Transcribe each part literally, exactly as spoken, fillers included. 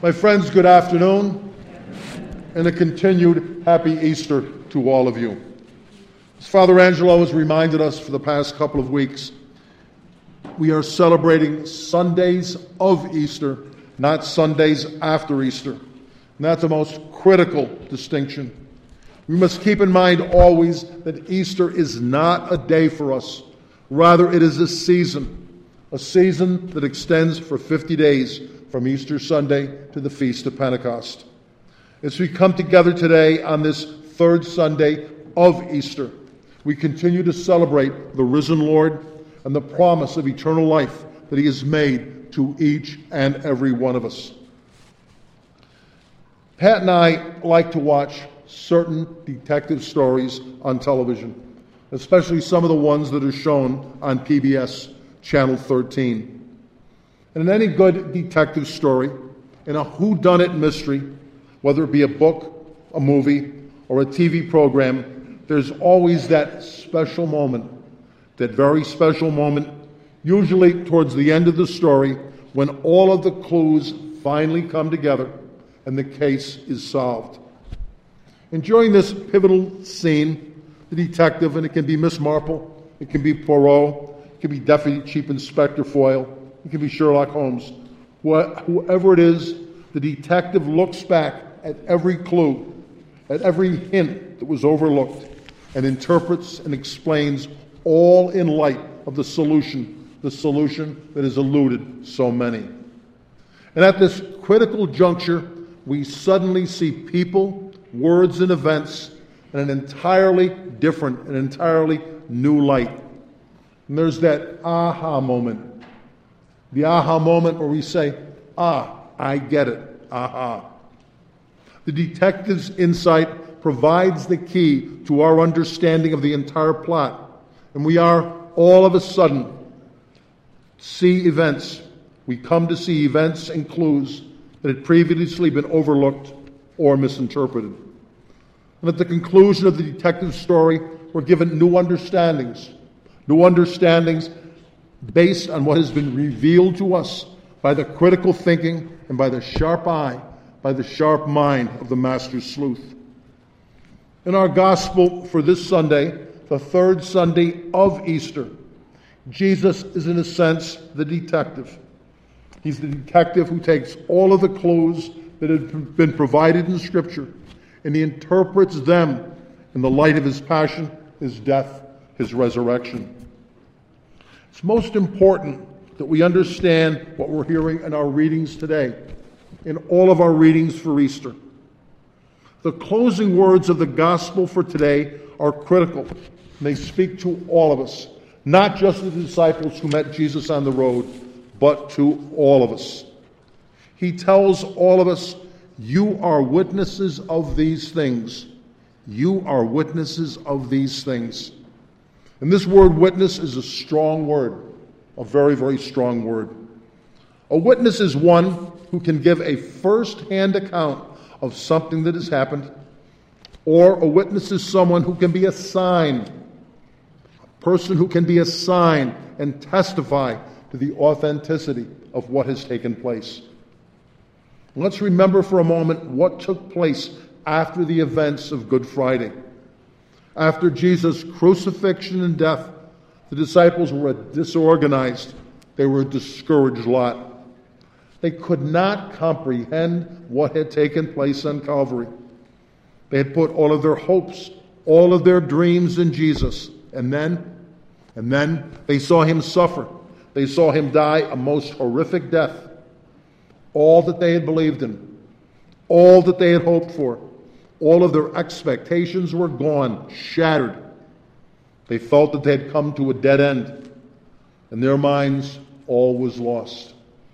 My friends, good afternoon, and a continued happy Easter to all of you. As Father Angelo has reminded us for the past couple of weeks, we are celebrating Sundays of Easter, not Sundays after Easter. And that's the most critical distinction. We must keep in mind always that Easter is not a day for us. Rather, it is a season, a season that extends for fifty days from Easter Sunday to the Feast of Pentecost. As we come together today on this third Sunday of Easter, we continue to celebrate the risen Lord and the promise of eternal life that He has made to each and every one of us. Pat and I like to watch certain detective stories on television, especially some of the ones that are shown on P B S Channel thirteen. And in any good detective story, in a whodunit mystery, whether it be a book, a movie, or a T V program, there's always that special moment, that very special moment, usually towards the end of the story, when all of the clues finally come together and the case is solved. And during this pivotal scene, the detective, and it can be Miss Marple, it can be Poirot, it can be Deputy Chief Inspector Foyle, it can be Sherlock Holmes, whoever it is, the detective looks back at every clue, at every hint that was overlooked, and interprets and explains all in light of the solution, the solution that has eluded so many. And at this critical juncture, we suddenly see people, words, and events in an entirely different, an entirely new light. And there's that aha moment. The aha moment where we say, ah, I get it, aha. The detective's insight provides the key to our understanding of the entire plot. And we are, all of a sudden, see events. We come to see events and clues that had previously been overlooked or misinterpreted. And at the conclusion of the detective's story, we're given new understandings. New understandings based on what has been revealed to us by the critical thinking and by the sharp eye, by the sharp mind of the master sleuth. In our gospel for this Sunday, the third Sunday of Easter, Jesus is in a sense the detective. He's the detective who takes all of the clues that have been provided in Scripture and he interprets them in the light of His passion, His death, His resurrection. It's most important that we understand what we're hearing in our readings today, in all of our readings for Easter. The closing words of the gospel for today are critical. They speak to all of us, not just the disciples who met Jesus on the road, but to all of us. He tells all of us, you are witnesses of these things. You are witnesses of these things. And this word witness is a strong word, a very, very strong word. A witness is one who can give a first-hand account of something that has happened, or a witness is someone who can be a sign, a person who can be a sign and testify to the authenticity of what has taken place. Let's remember for a moment what took place after the events of Good Friday. After Jesus' crucifixion and death, the disciples were disorganized. They were a discouraged lot. They could not comprehend what had taken place on Calvary. They had put all of their hopes, all of their dreams in Jesus. And then, and then they saw Him suffer. They saw Him die a most horrific death. All that they had believed in, all that they had hoped for, all of their expectations were gone, shattered. They felt that they had come to a dead end. In their minds, all was lost.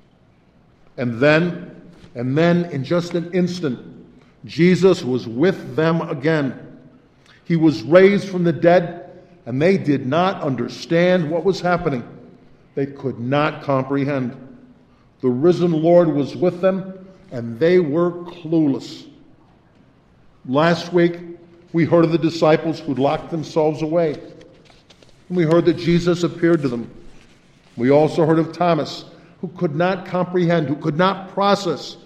And then, and then, in just an instant, Jesus was with them again. He was raised from the dead, and they did not understand what was happening. They could not comprehend. The risen Lord was with them, and they were clueless. Last week, we heard of the disciples who locked themselves away. And we heard that Jesus appeared to them. We also heard of Thomas, who could not comprehend, who could not process